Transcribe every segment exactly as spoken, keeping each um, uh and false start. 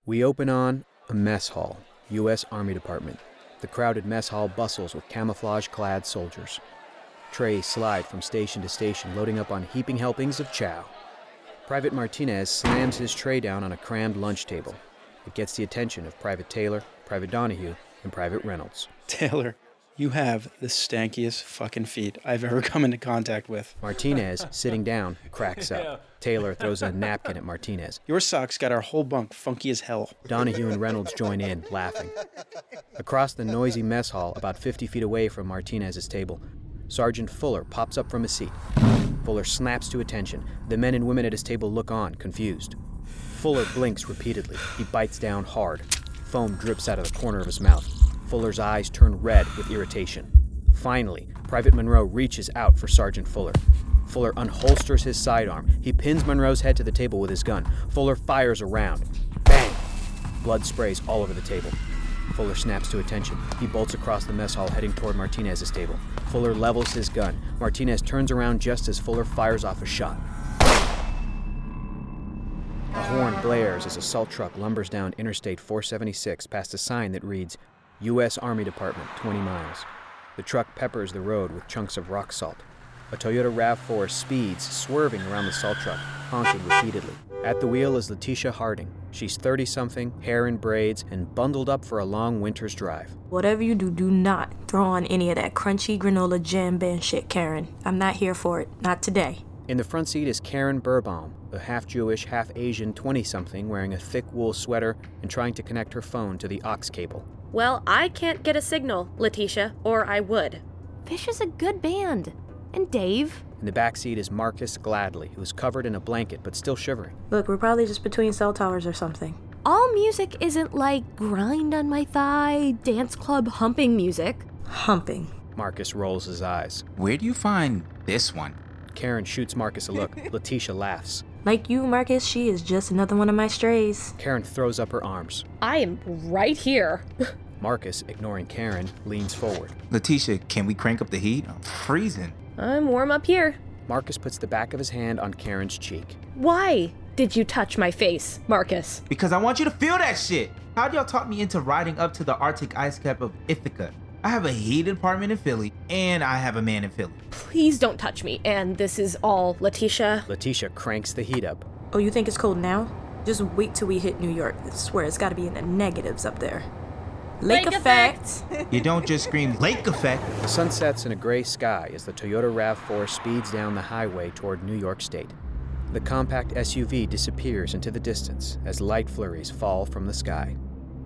We open on a mess hall, U S Army Department. The crowded mess hall bustles with camouflage-clad soldiers. Trays slide from station to station, loading up on heaping helpings of chow. Private Martinez slams his tray down on a crammed lunch table. It gets the attention of Private Taylor, Private Donahue, and Private Reynolds. Taylor, you have the stankiest fucking feet I've ever come into contact with. Martinez, sitting down, cracks up. Taylor throws a napkin at Martinez. Your socks got our whole bunk funky as hell. Donahue and Reynolds join in, laughing. Across the noisy mess hall, about fifty feet away from Martinez's table, Sergeant Fuller pops up from his seat. Fuller snaps to attention. The men and women at his table look on, confused. Fuller blinks repeatedly. He bites down hard. Foam drips out of the corner of his mouth. Fuller's eyes turn red with irritation. Finally, Private Monroe reaches out for Sergeant Fuller. Fuller unholsters his sidearm. He pins Monroe's head to the table with his gun. Fuller fires a round. Bang! Blood sprays all over the table. Fuller snaps to attention. He bolts across the mess hall, heading toward Martinez's table. Fuller levels his gun. Martinez turns around just as Fuller fires off a shot. A horn blares as a salt truck lumbers down Interstate four seventy-six past a sign that reads, U S Army Department, twenty miles. The truck peppers the road with chunks of rock salt. A Toyota RAV four speeds, swerving around the salt truck, honking repeatedly. At the wheel is Letitia Harding. She's thirty-something, hair in braids, and bundled up for a long winter's drive. Whatever you do, do not throw on any of that crunchy granola jam band shit, Karen. I'm not here for it. Not today. In the front seat is Karen Burbaum, a half-Jewish, half-Asian twenty-something wearing a thick wool sweater and trying to connect her phone to the aux cable. Well, I can't get a signal, Letitia, or I would. Fish is a good band. And Dave. In the back seat is Marcus Gladley, who is covered in a blanket but still shivering. Look, we're probably just between cell towers or something. All music isn't like grind on my thigh, dance club humping music. Humping. Marcus rolls his eyes. Where do you find this one? Karen shoots Marcus a look. Letitia laughs. Like you, Marcus, she is just another one of my strays. Karen throws up her arms. I am right here. Marcus, ignoring Karen, leans forward. Letitia, can we crank up the heat? I'm freezing. I'm warm up here. Marcus puts the back of his hand on Karen's cheek. Why did you touch my face, Marcus? Because I want you to feel that shit. How'd y'all talk me into riding up to the Arctic ice cap of Ithaca? I have a heated apartment in Philly, and I have a man in Philly. Please don't touch me, and this is all Letitia. Letitia cranks the heat up. Oh, you think it's cold now? Just wait till we hit New York. I swear it's gotta be in the negatives up there. Lake, Lake effect! effect. You don't just scream lake effect. The sun sets in a gray sky as the Toyota RAV four speeds down the highway toward New York State. The compact S U V disappears into the distance as light flurries fall from the sky.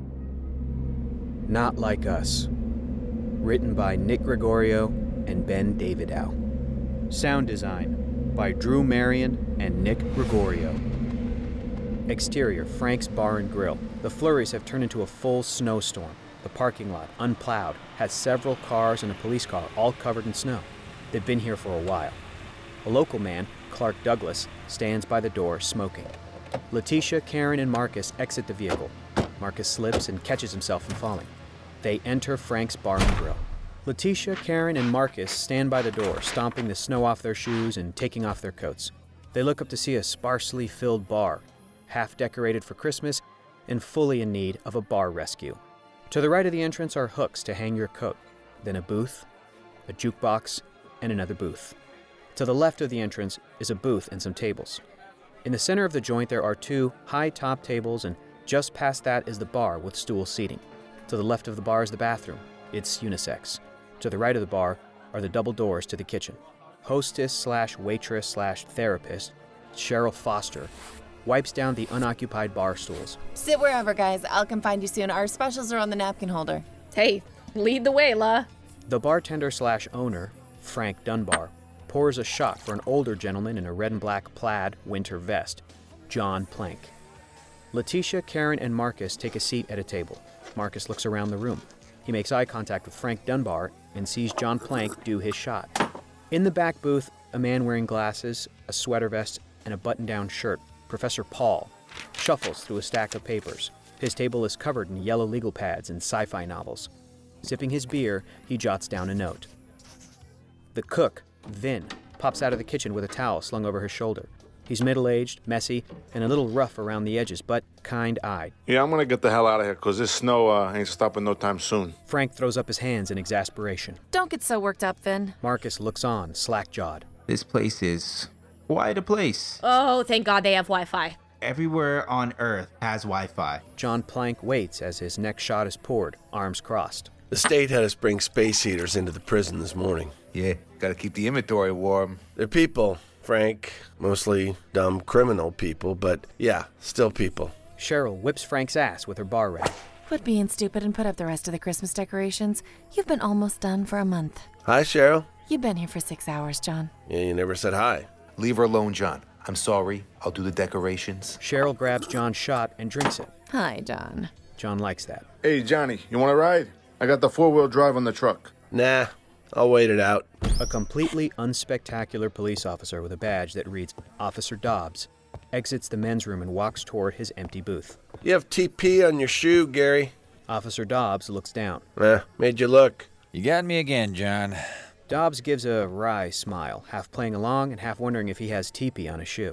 Not Like Us. Written by Nick Gregorio and Ben Davidow. Sound design by Drew Marion and Nick Gregorio. Exterior, Frank's Bar and Grill. The flurries have turned into a full snowstorm. The parking lot, unplowed, has several cars and a police car, all covered in snow. They've been here for a while. A local man, Clark Douglas, stands by the door, smoking. Letitia, Karen, and Marcus exit the vehicle. Marcus slips and catches himself from falling. They enter Frank's Bar and Grill. Letitia, Karen, and Marcus stand by the door, stomping the snow off their shoes and taking off their coats. They look up to see a sparsely filled bar, half decorated for Christmas and fully in need of a bar rescue. To the right of the entrance are hooks to hang your coat, then a booth, a jukebox, and another booth. To the left of the entrance is a booth and some tables. In the center of the joint there are two high top tables, and just past that is the bar with stool seating. To the left of the bar is the bathroom. It's unisex. To the right of the bar are the double doors to the kitchen. Hostess slash waitress slash therapist, Cheryl Foster, wipes down the unoccupied bar stools. Sit wherever, guys. I'll come find you soon. Our specials are on the napkin holder. Hey, lead the way, La. The bartender slash owner, Frank Dunbar, pours a shot for an older gentleman in a red and black plaid winter vest, John Plank. Letitia, Karen, and Marcus take a seat at a table. Marcus looks around the room. He makes eye contact with Frank Dunbar and sees John Plank do his shot. In the back booth, a man wearing glasses, a sweater vest, and a button-down shirt, Professor Paul, shuffles through a stack of papers. His table is covered in yellow legal pads and sci-fi novels. Sipping his beer, he jots down a note. The cook, Vin, pops out of the kitchen with a towel slung over his shoulder. He's middle-aged, messy, and a little rough around the edges, but kind-eyed. Yeah, I'm gonna get the hell out of here, because this snow uh, ain't stopping no time soon. Frank throws up his hands in exasperation. Don't get so worked up, Finn. Marcus looks on, slack-jawed. This place is quite a place. Oh, thank God they have Wi-Fi. Everywhere on Earth has Wi-Fi. John Plank waits as his next shot is poured, arms crossed. The state had us bring space heaters into the prison this morning. Yeah, gotta keep the inventory warm. They're people, Frank. Mostly dumb criminal people, but yeah, still people. Cheryl whips Frank's ass with her bar rack. Quit being stupid and put up the rest of the Christmas decorations. You've been almost done for a month. Hi, Cheryl. You've been here for six hours, John. Yeah, you never said hi. Leave her alone, John. I'm sorry. I'll do the decorations. Cheryl grabs John's shot and drinks it. Hi, John. John likes that. Hey, Johnny, you wanna ride? I got the four-wheel drive on the truck. Nah, I'll wait it out. A completely unspectacular police officer with a badge that reads Officer Dobbs exits the men's room and walks toward his empty booth. You have T P on your shoe, Gary. Officer Dobbs looks down. Eh, made you look. You got me again, John. Dobbs gives a wry smile, half playing along and half wondering if he has teepee on his shoe.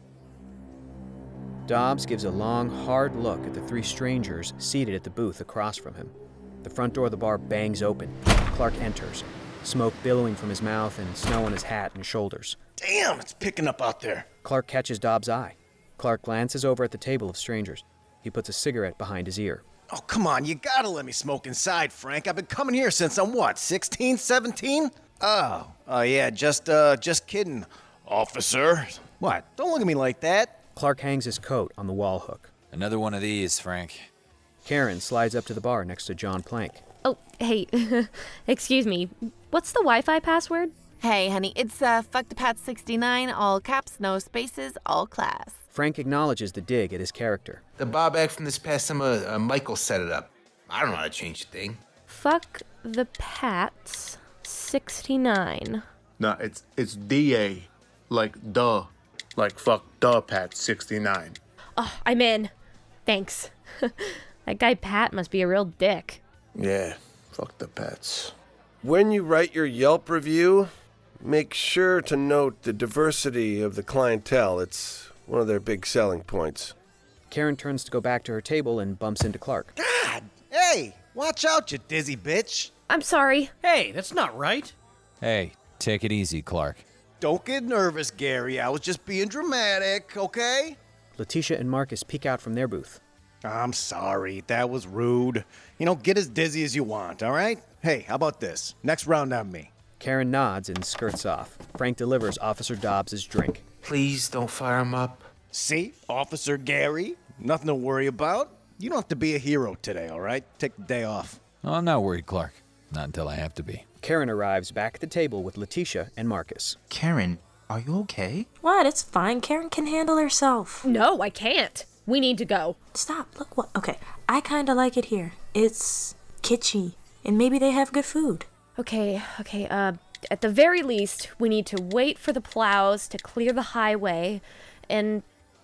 Dobbs gives a long, hard look at the three strangers seated at the booth across from him. The front door of the bar bangs open. Clark enters, smoke billowing from his mouth and snow on his hat and shoulders. Damn, it's picking up out there. Clark catches Dobbs' eye. Clark glances over at the table of strangers. He puts a cigarette behind his ear. Oh, come on, you gotta let me smoke inside, Frank. I've been coming here since I'm what, sixteen, seventeen? Oh, oh yeah, just, uh, just kidding, officer. What? Don't look at me like that. Clark hangs his coat on the wall hook. Another one of these, Frank. Karen slides up to the bar next to John Plank. Oh, hey, excuse me. What's the Wi-Fi password? Hey, honey, it's uh, fuck the pat sixty-nine, all caps, no spaces, all class. Frank acknowledges the dig at his character. The Bob egg from this past summer, uh, Michael set it up. I don't know how to change the thing. Fuck the Pats sixty-nine. Nah, it's it's D A, like duh, like fuck duh Pat sixty-nine. Oh, I'm in. Thanks. That guy Pat must be a real dick. Yeah, fuck the Pats. When you write your Yelp review, make sure to note the diversity of the clientele. It's one of their big selling points. Karen turns to go back to her table and bumps into Clark. God, hey, watch out, you dizzy bitch. I'm sorry. Hey, that's not right. Hey, take it easy, Clark. Don't get nervous, Gary. I was just being dramatic, okay? Letitia and Marcus peek out from their booth. I'm sorry, that was rude. You know, get as dizzy as you want, all right? Hey, how about this? Next round on me. Karen nods and skirts off. Frank delivers Officer Dobbs' drink. Please don't fire him up. See, Officer Gary, nothing to worry about. You don't have to be a hero today, all right? Take the day off. Oh, I'm not worried, Clark. Not until I have to be. Karen arrives back at the table with Letitia and Marcus. Karen, are you okay? What? It's fine. Karen can handle herself. No, I can't. We need to go. Stop. Look what. Okay. I kind of like it here. It's kitschy. And maybe they have good food. Okay, okay, uh, at the very least, we need to wait for the plows to clear the highway, and...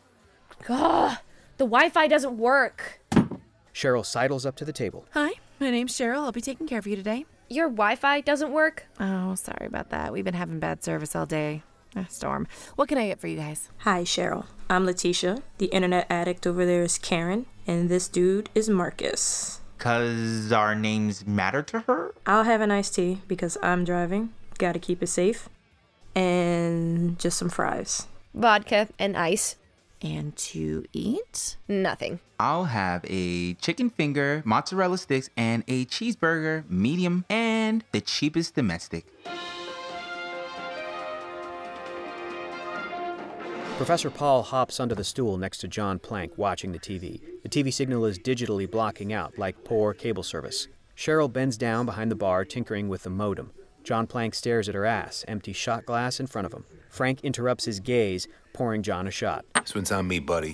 Ugh, the Wi-Fi doesn't work. Cheryl sidles up to the table. Hi, my name's Cheryl. I'll be taking care of you today. Your Wi-Fi doesn't work? Oh, sorry about that. We've been having bad service all day. Ah, storm. What can I get for you guys? Hi, Cheryl. I'm Letitia. The internet addict over there is Karen. And this dude is Marcus. Cause our names matter to her? I'll have an iced tea because I'm driving. Gotta keep it safe. And just some fries. Vodka and ice. And to eat? Nothing. I'll have a chicken finger, mozzarella sticks, and a cheeseburger, medium, and the cheapest domestic. Professor Paul hops onto the stool next to John Plank watching the T V. The T V signal is digitally blocking out like poor cable service. Cheryl bends down behind the bar tinkering with the modem. John Plank stares at her ass, empty shot glass in front of him. Frank interrupts his gaze, pouring John a shot. This one's on me, buddy.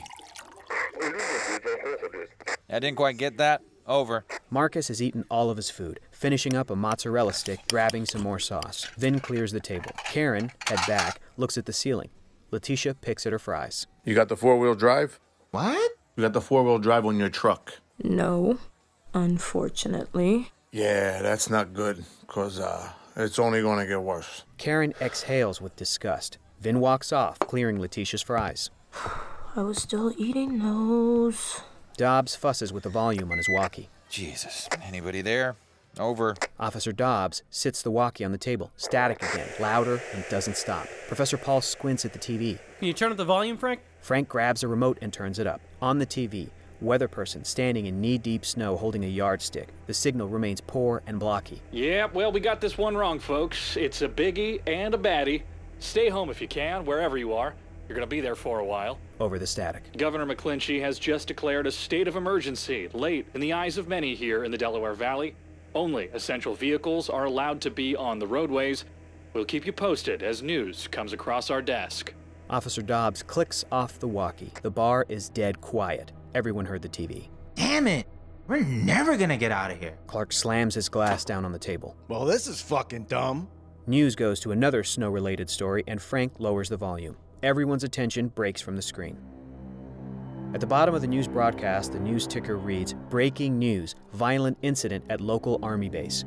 I didn't quite get that. Over. Marcus has eaten all of his food, finishing up a mozzarella stick, grabbing some more sauce, then clears the table. Karen, head back, looks at the ceiling. Letitia picks at her fries. You got the four-wheel drive? What? You got the four-wheel drive on your truck? No, unfortunately. Yeah, that's not good, because uh, it's only going to get worse. Karen exhales with disgust. Vin walks off, clearing Letitia's fries. I was still eating those. Dobbs fusses with the volume on his walkie. Jesus. Anybody there? Over. Officer Dobbs sits the walkie on the table. Static again, louder and doesn't stop. Professor Paul squints at the T V. Can you turn up the volume, Frank? Frank grabs a remote and turns it up. On the T V, weather person standing in knee-deep snow holding a yardstick. The signal remains poor and blocky. Yeah, well, we got this one wrong, folks. It's a biggie and a baddie. Stay home if you can, wherever you are. You're going to be there for a while. Over the static. Governor McClinchy has just declared a state of emergency, late in the eyes of many here in the Delaware Valley. Only essential vehicles are allowed to be on the roadways. We'll keep you posted as news comes across our desk. Officer Dobbs clicks off the walkie. The bar is dead quiet. Everyone heard the T V. Damn it! We're never gonna get out of here. Clark slams his glass down on the table. Well, this is fucking dumb. News goes to another snow-related story, and Frank lowers the volume. Everyone's attention breaks from the screen. At the bottom of the news broadcast, the news ticker reads, "Breaking news, violent incident at local army base."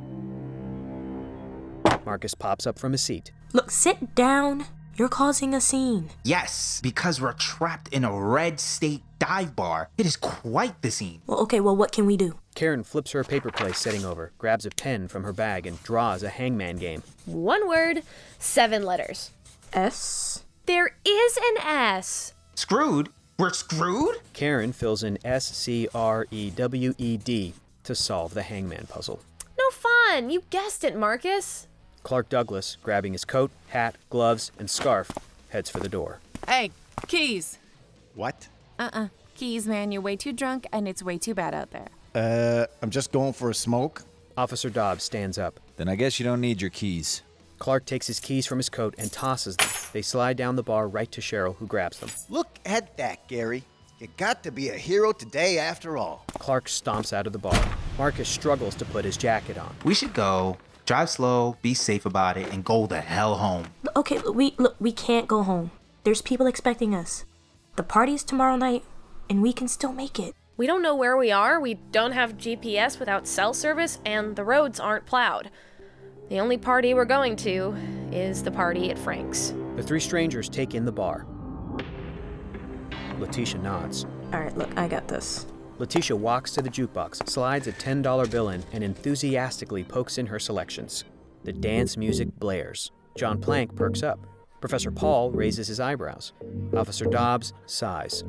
Marcus pops up from his seat. Look, sit down. You're causing a scene. Yes, because we're trapped in a red state dive bar. It is quite the scene. Well, okay, well, what can we do? Karen flips her paper plate setting over, grabs a pen from her bag, and draws a hangman game. One word, seven letters. S? There is an S. Screwed? We're screwed? Karen fills in S C R E W E D to solve the hangman puzzle. No fun. You guessed it, Marcus. Clark Douglas, grabbing his coat, hat, gloves, and scarf, heads for the door. Hey, keys. What? Uh-uh. Keys, man. You're way too drunk, and it's way too bad out there. Uh, I'm just going for a smoke. Officer Dobbs stands up. Then I guess you don't need your keys. Clark takes his keys from his coat and tosses them. They slide down the bar right to Cheryl, who grabs them. Look at that, Gary. You got to be a hero today after all. Clark stomps out of the bar. Marcus struggles to put his jacket on. We should go. Drive slow, be safe about it, and go the hell home. Okay, we look, we can't go home. There's people expecting us. The party's tomorrow night, and we can still make it. We don't know where we are, we don't have G P S without cell service, and the roads aren't plowed. The only party we're going to is the party at Frank's. The three strangers take in the bar. Letitia nods. All right, look, I got this. Letitia walks to the jukebox, slides a ten dollar bill in, and enthusiastically pokes in her selections. The dance music blares. John Plank perks up. Professor Paul raises his eyebrows. Officer Dobbs sighs.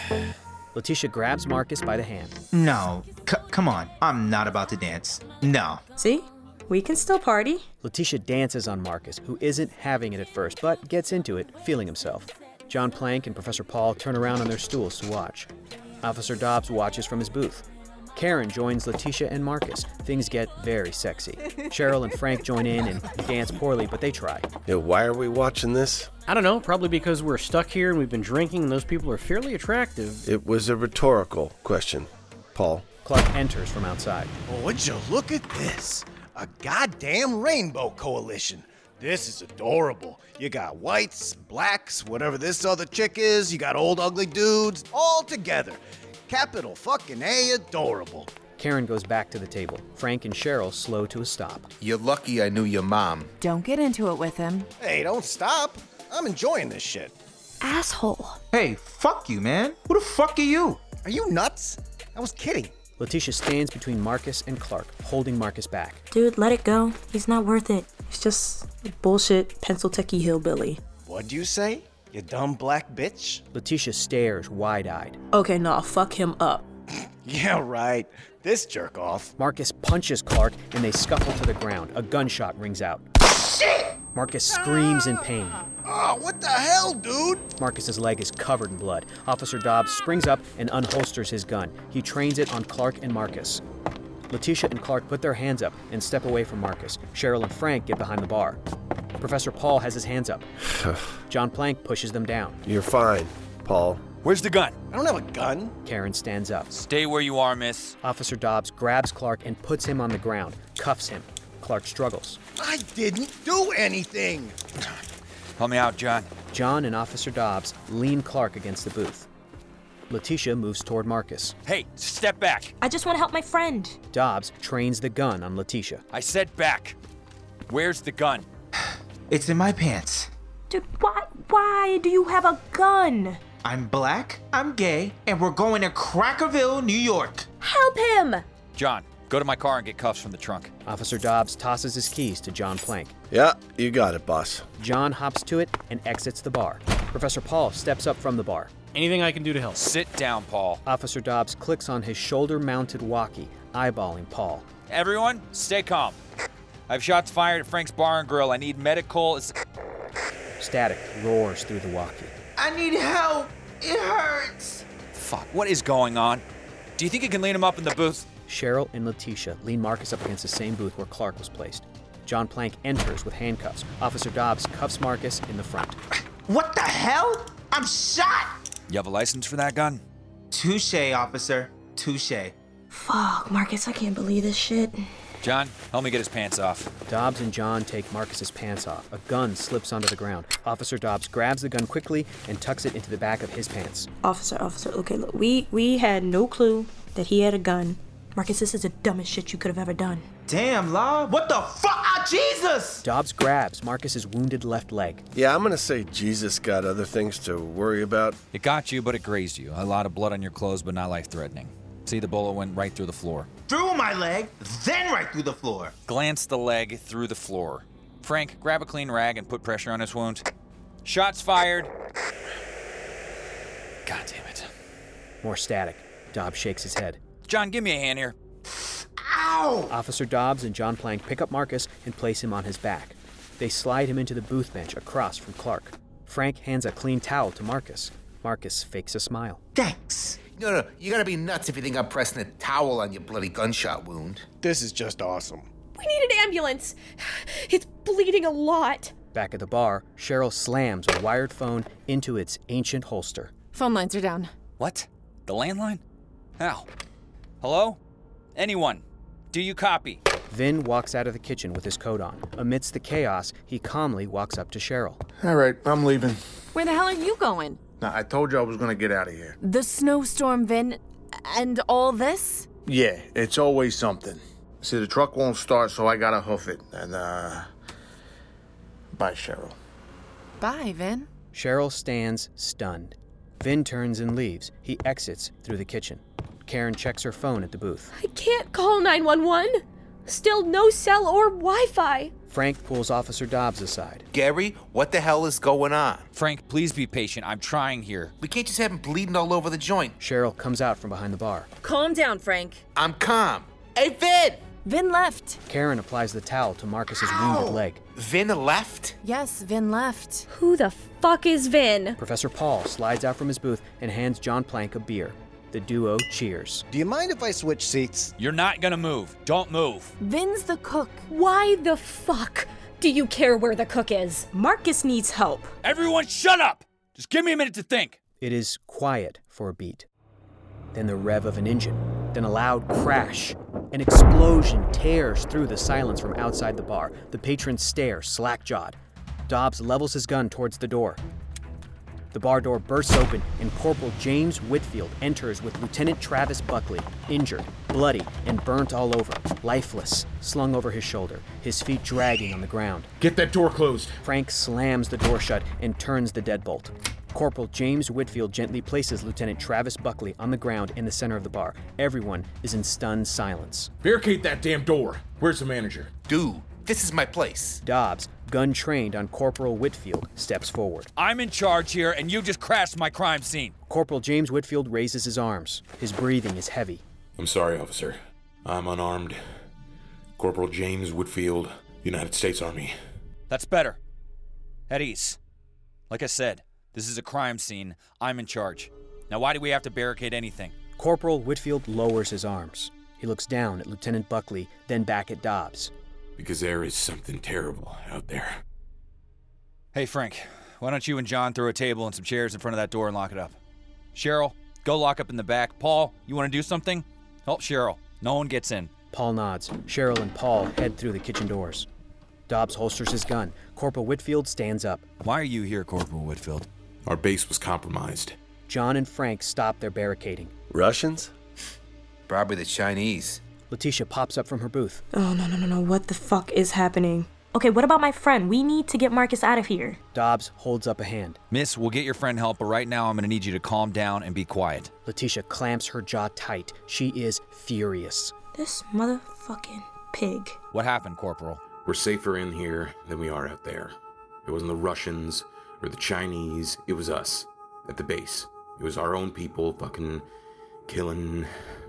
Letitia grabs Marcus by the hand. No, C- come on. I'm not about to dance. No. See? We can still party. Letitia dances on Marcus, who isn't having it at first, but gets into it, feeling himself. John Plank and Professor Paul turn around on their stools to watch. Officer Dobbs watches from his booth. Karen joins Letitia and Marcus. Things get very sexy. Cheryl and Frank join in and dance poorly, but they try. Yeah, why are we watching this? I don't know, probably because we're stuck here and we've been drinking and those people are fairly attractive. It was a rhetorical question, Paul. Clark enters from outside. Oh, would you look at this? A goddamn rainbow coalition. This is adorable. You got whites, blacks, whatever this other chick is. You got old ugly dudes, all together. Capital fucking A, adorable. Karen goes back to the table. Frank and Cheryl slow to a stop. You're lucky I knew your mom. Don't get into it with him. Hey, don't stop. I'm enjoying this shit. Asshole. Hey, fuck you, man. Who the fuck are you? Are you nuts? I was kidding. Letitia stands between Marcus and Clark, holding Marcus back. Dude, let it go. He's not worth it. He's just a bullshit pencil techie hillbilly. What'd you say? You dumb black bitch? Letitia stares wide-eyed. Okay, nah, fuck him up. Yeah, right. This jerk off. Marcus punches Clark and they scuffle to the ground. A gunshot rings out. Shit! Marcus screams in pain. Oh, what the hell, dude? Marcus's leg is covered in blood. Officer Dobbs springs up and unholsters his gun. He trains it on Clark and Marcus. Letitia and Clark put their hands up and step away from Marcus. Cheryl and Frank get behind the bar. Professor Paul has his hands up. John Plank pushes them down. You're fine, Paul. Where's the gun? I don't have a gun. Karen stands up. Stay where you are, miss. Officer Dobbs grabs Clark and puts him on the ground, cuffs him. Clark struggles. I didn't do anything. Help me out, John. John and Officer Dobbs lean Clark against the booth. Letitia moves toward Marcus. Hey, step back. I just want to help my friend. Dobbs trains the gun on Letitia. I said back. Where's the gun? It's in my pants. Dude, why, Why do you have a gun? I'm black, I'm gay, and we're going to Crackerville, New York. Help him! John, go to my car and get cuffs from the trunk. Officer Dobbs tosses his keys to John Plank. Yeah, you got it, boss. John hops to it and exits the bar. Professor Paul steps up from the bar. Anything I can do to help? Sit down, Paul. Officer Dobbs clicks on his shoulder-mounted walkie, eyeballing Paul. Everyone, stay calm. I have shots fired at Frank's Bar and Grill. I need medical... Static roars through the walkie. I need help. It hurts. Fuck, what is going on? Do you think you can lean him up in the booth? Cheryl and Letitia lean Marcus up against the same booth where Clark was placed. John Plank enters with handcuffs. Officer Dobbs cuffs Marcus in the front. What the hell? I'm shot! You have a license for that gun? Touche, officer. Touche. Fuck, Marcus, I can't believe this shit. John, help me get his pants off. Dobbs and John take Marcus's pants off. A gun slips onto the ground. Officer Dobbs grabs the gun quickly and tucks it into the back of his pants. Officer, officer, okay, look, we, we had no clue that he had a gun. Marcus, this is the dumbest shit you could have ever done. Damn, Law. What the fuck? Ah, Jesus! Dobbs grabs Marcus's wounded left leg. Yeah, I'm gonna say Jesus got other things to worry about. It got you, but it grazed you. A lot of blood on your clothes, but not life-threatening. See, the bullet went right through the floor. Through my leg, then right through the floor. Glance the leg through the floor. Frank, grab a clean rag and put pressure on his wound. Shots fired. God damn it. More static. Dobbs shakes his head. John, give me a hand here. Ow! Officer Dobbs and John Plank pick up Marcus and place him on his back. They slide him into the booth bench across from Clark. Frank hands a clean towel to Marcus. Marcus fakes a smile. Thanks. No, no, you gotta be nuts if you think I'm pressing a towel on your bloody gunshot wound. This is just awesome. We need an ambulance. It's bleeding a lot. Back at the bar, Cheryl slams a wired phone into its ancient holster. Phone lines are down. What? The landline? How? Hello? Anyone? Do you copy? Vin walks out of the kitchen with his coat on. Amidst the chaos, he calmly walks up to Cheryl. All right, I'm leaving. Where the hell are you going? Now, I told you I was gonna get out of here. The snowstorm, Vin, and all this? Yeah, it's always something. See, the truck won't start, so I gotta hoof it. And, uh... Bye, Cheryl. Bye, Vin. Cheryl stands stunned. Vin turns and leaves. He exits through the kitchen. Karen checks her phone at the booth. I can't call nine one one. Still no cell or Wi-Fi. Frank pulls Officer Dobbs aside. Gary, what the hell is going on? Frank, please be patient. I'm trying here. We can't just have him bleeding all over the joint. Cheryl comes out from behind the bar. Calm down, Frank. I'm calm. Hey, Vin! Vin left. Karen applies the towel to Marcus's wounded leg. Vin left? Yes, Vin left. Who the fuck is Vin? Professor Paul slides out from his booth and hands John Plank a beer. The duo cheers. Do you mind if I switch seats? You're not gonna move. Don't move. Vin's the cook. Why the fuck do you care where the cook is? Marcus needs help. Everyone shut up! Just give me a minute to think. It is quiet for a beat. Then the rev of an engine. Then a loud crash. An explosion tears through the silence from outside the bar. The patrons stare, slack-jawed. Dobbs levels his gun towards the door. The bar door bursts open, and Corporal James Whitfield enters with Lieutenant Travis Buckley, injured, bloody, and burnt all over, lifeless, slung over his shoulder, his feet dragging on the ground. Get that door closed. Frank slams the door shut and turns the deadbolt. Corporal James Whitfield gently places Lieutenant Travis Buckley on the ground in the center of the bar. Everyone is in stunned silence. Barricade that damn door. Where's the manager? Dude, this is my place. Dobbs, gun trained on Corporal Whitfield, steps forward. I'm in charge here, and you just crashed my crime scene. Corporal James Whitfield raises his arms. His breathing is heavy. I'm sorry, officer. I'm unarmed. Corporal James Whitfield, United States Army. That's better. At ease. Like I said, this is a crime scene. I'm in charge. Now why do we have to barricade anything? Corporal Whitfield lowers his arms. He looks down at Lieutenant Buckley, then back at Dobbs. Because there is something terrible out there. Hey, Frank, why don't you and John throw a table and some chairs in front of that door and lock it up? Cheryl, go lock up in the back. Paul, you want to do something? Help Cheryl. No one gets in. Paul nods. Cheryl and Paul head through the kitchen doors. Dobbs holsters his gun. Corporal Whitfield stands up. Why are you here, Corporal Whitfield? Our base was compromised. John and Frank stop their barricading. Russians? Probably the Chinese. Letitia pops up from her booth. Oh, no, no, no, no. What the fuck is happening? Okay, what about my friend? We need to get Marcus out of here. Dobbs holds up a hand. Miss, we'll get your friend help, but right now I'm gonna need you to calm down and be quiet. Letitia clamps her jaw tight. She is furious. This motherfucking pig. What happened, Corporal? We're safer in here than we are out there. It wasn't the Russians or the Chinese, it was us at the base. It was our own people fucking killing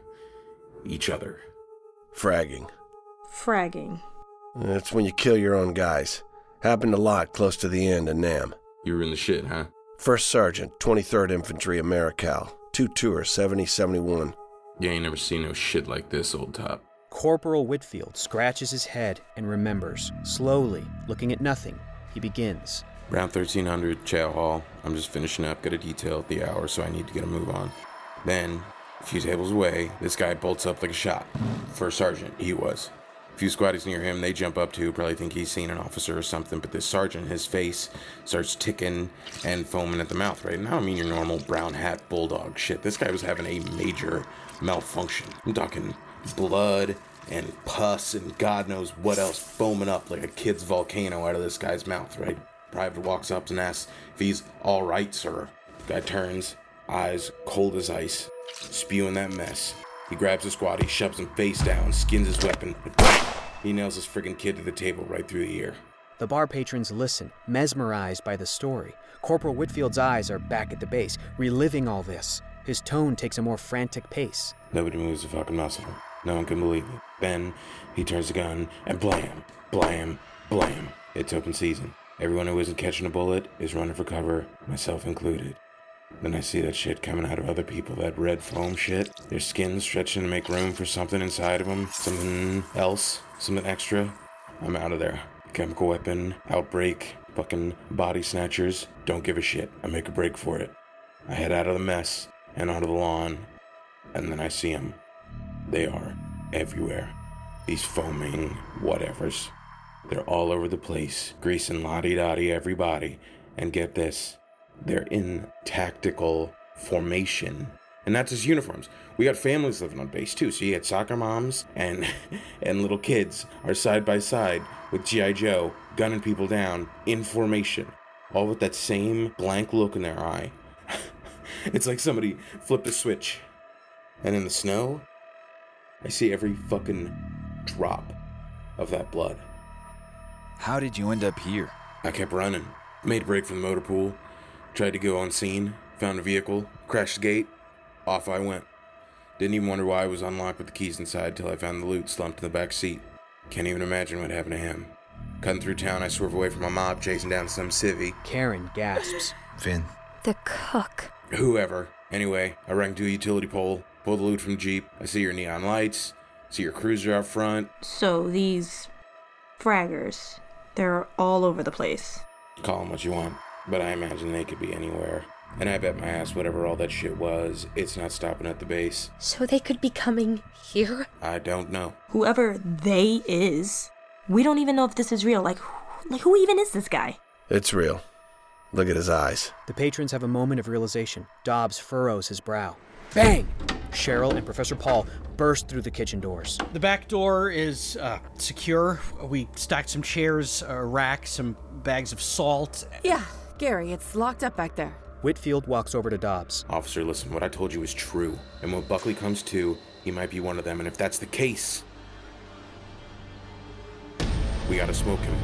each other. Fragging. Fragging. That's when you kill your own guys. Happened a lot close to the end in Nam. You were in the shit, huh? First Sergeant, twenty-third Infantry Americal. Two tours, seventy seventy-one. You ain't never seen no shit like this, old top. Corporal Whitfield scratches his head and remembers. Slowly, looking at nothing, he begins. Around thirteen hundred, Chow Hall. I'm just finishing up, got a detail at the hour, so I need to get a move on. Then, a few tables away, this guy bolts up like a shot. First Sergeant, he was. A few squatties near him, they jump up too, probably think he's seen an officer or something, but this sergeant, his face starts ticking and foaming at the mouth, right? And I don't mean your normal brown hat bulldog shit. This guy was having a major malfunction. I'm talking blood and pus and God knows what else foaming up like a kid's volcano out of this guy's mouth, right? Private walks up and asks if he's all right, sir. Guy turns, eyes cold as ice, spewing that mess. He grabs a squatty, shoves him face down, skins his weapon, and he nails this friggin' kid to the table right through the ear. The bar patrons listen, mesmerized by the story. Corporal Whitfield's eyes are back at the base, reliving all this. His tone takes a more frantic pace. Nobody moves a fucking muscle. No one can believe it. Then he turns the gun and blam, blam, blam. It's open season. Everyone who isn't catching a bullet is running for cover, myself included. Then I see that shit coming out of other people, that red foam shit. Their skin stretching to make room for something inside of them, something else, something extra. I'm out of there. Chemical weapon, outbreak, fucking body snatchers. Don't give a shit. I make a break for it. I head out of the mess and onto the lawn, and then I see them. They are everywhere. These foaming whatevers. They're all over the place, greasing la-di-da-di everybody. And get this. They're in tactical formation. And that's his uniforms. We got families living on base too. So you had soccer moms and and little kids are side by side with G I Joe gunning people down in formation. All with that same blank look in their eye. It's like somebody flipped a switch. And in the snow, I see every fucking drop of that blood. How did you end up here? I kept running. Made a break from the motor pool. Tried to go on scene, found a vehicle, crashed the gate, off I went. Didn't even wonder why I was unlocked with the keys inside till I found the loot slumped in the back seat. Can't even imagine what happened to him. Cutting through town, I swerve away from a mob chasing down some civvy. Karen gasps. Finn. The cook. Whoever. Anyway, I rang to a utility pole, pull the loot from the Jeep. I see your neon lights, see your cruiser out front. So these fraggers, they're all over the place. Call them what you want. But I imagine they could be anywhere. And I bet my ass whatever all that shit was, it's not stopping at the base. So they could be coming here? I don't know. Whoever they is, we don't even know if this is real. Like, like who even is this guy? It's real. Look at his eyes. The patrons have a moment of realization. Dobbs furrows his brow. Bang! Cheryl and Professor Paul burst through the kitchen doors. The back door is uh, secure. We stacked some chairs, a rack, some bags of salt. Yeah, Gary, it's locked up back there. Whitfield walks over to Dobbs. Officer, listen, what I told you is true. And when Buckley comes to, he might be one of them. And if that's the case, we gotta smoke him.